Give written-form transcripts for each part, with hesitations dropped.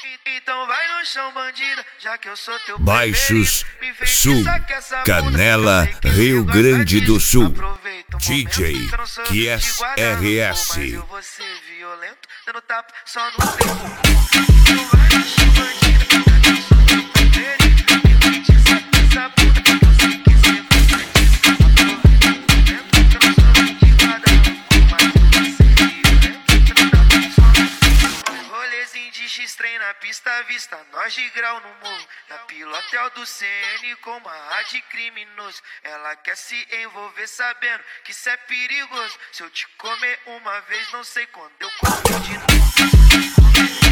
Então vai no chão, bandida, já que eu sou teu Baixos preferido. Sul, Canela, Rio Grande do Sul. DJ QS RS. Mas eu vou ser violento, dando tapa só no tempo. Então vai no chão, bandida, já que eu sou teu preferido. Me feitiça com essa bunda, que eu sei que cê vai disso. Aproveita o momento, que eu não sou de guarda-roupa, mas eu vou ser violento, dando tapa só no tempo. Rolezinho de X-Trem na pista à vista, nós de grau no morro. Na pilotel do CN com uma rádio criminoso. Ela quer se envolver sabendo que isso é perigoso. Se eu te comer uma vez, não sei quando eu como de novo.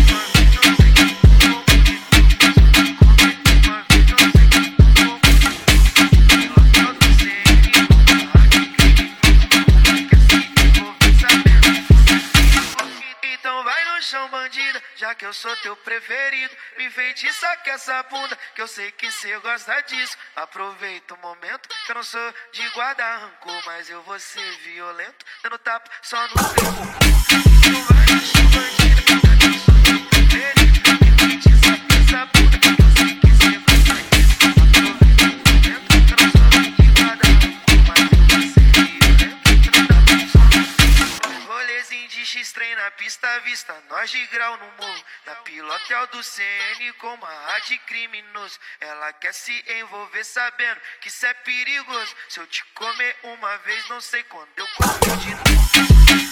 Bandida, já que eu sou teu preferido. Me feitiça com essa bunda, que eu sei que cê gosta disso. Aproveita o momento, que eu não sou de guardar rancor, mas eu vou ser violento, dando tapa só no teu corpo. Então vai no chão, bandida, já que eu sou teu preferido. Me feitiça com essa bunda, que eu sei que cê gosta disso. Aproveita o momento, que eu não sou de guardar rancor, mas eu vou ser violento, dando tapa só no teu corpo. Rolezinho de X-Trem na pista à vista, nós de grau no morro. Na pilotel do CN com uma rádio criminoso. Ela quer se envolver sabendo que isso é perigoso. Se eu te comer uma vez, não sei quando eu como de novo.